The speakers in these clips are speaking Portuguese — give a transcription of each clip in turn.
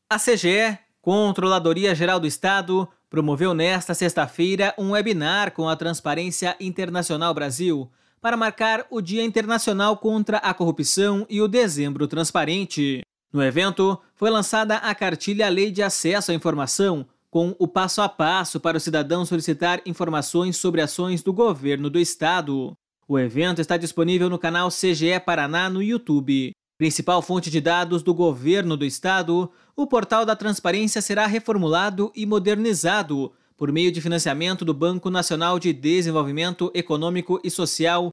A CGE, Controladoria Geral do Estado, promoveu nesta sexta-feira um webinar com a Transparência Internacional Brasil para marcar o Dia Internacional contra a Corrupção e o Dezembro Transparente. No evento, foi lançada a cartilha Lei de Acesso à Informação, com o passo a passo para o cidadão solicitar informações sobre ações do governo do estado. O evento está disponível no canal CGE Paraná no YouTube. Principal fonte de dados do governo do estado, o portal da transparência será reformulado e modernizado por meio de financiamento do Banco Nacional de Desenvolvimento Econômico e Social,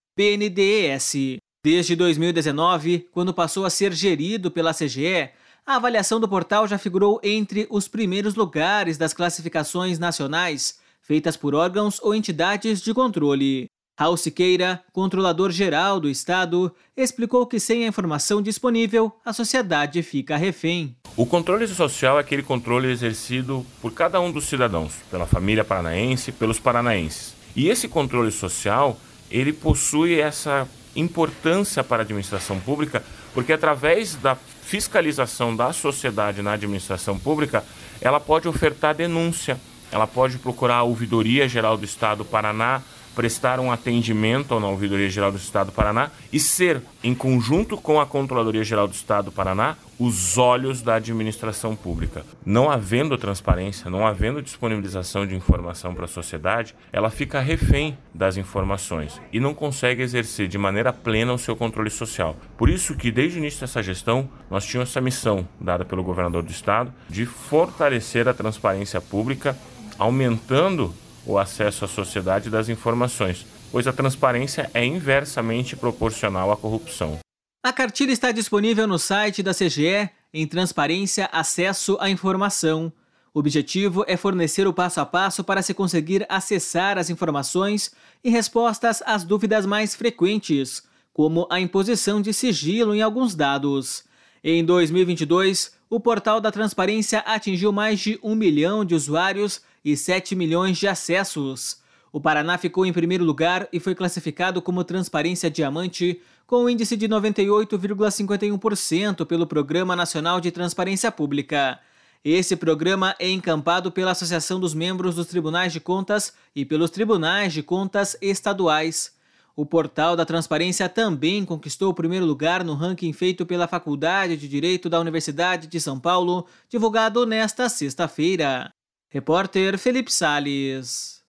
BNDES. Desde 2019, quando passou a ser gerido pela CGE, a avaliação do portal já figurou entre os primeiros lugares das classificações nacionais feitas por órgãos ou entidades de controle. Raul Siqueira, controlador-geral do estado, explicou que sem a informação disponível, a sociedade fica refém. O controle social é aquele controle exercido por cada um dos cidadãos, pela família paranaense, pelos paranaenses. E esse controle social, ele possui essa importância para a administração pública, porque através da fiscalização da sociedade na administração pública, ela pode ofertar denúncia, ela pode procurar a Ouvidoria Geral do Estado do Paraná, prestar um atendimento na Ouvidoria Geral do Estado do Paraná e ser, em conjunto com a Controladoria Geral do Estado do Paraná, os olhos da administração pública. Não havendo transparência, não havendo disponibilização de informação para a sociedade, ela fica refém das informações e não consegue exercer de maneira plena o seu controle social. Por isso que, desde o início dessa gestão, nós tínhamos essa missão dada pelo governador do estado de fortalecer a transparência pública, aumentando o acesso à sociedade das informações, pois a transparência é inversamente proporcional à corrupção. A cartilha está disponível no site da CGE em Transparência Acesso à Informação. O objetivo é fornecer o passo a passo para se conseguir acessar as informações e respostas às dúvidas mais frequentes, como a imposição de sigilo em alguns dados. Em 2022, o portal da Transparência atingiu mais de 1 milhão de usuários e 7 milhões de acessos. O Paraná ficou em primeiro lugar e foi classificado como Transparência Diamante, com um índice de 98,51% pelo Programa Nacional de Transparência Pública. Esse programa é encampado pela Associação dos Membros dos Tribunais de Contas e pelos Tribunais de Contas Estaduais. O portal da Transparência também conquistou o primeiro lugar no ranking feito pela Faculdade de Direito da Universidade de São Paulo, divulgado nesta sexta-feira. Repórter Felipe Salles.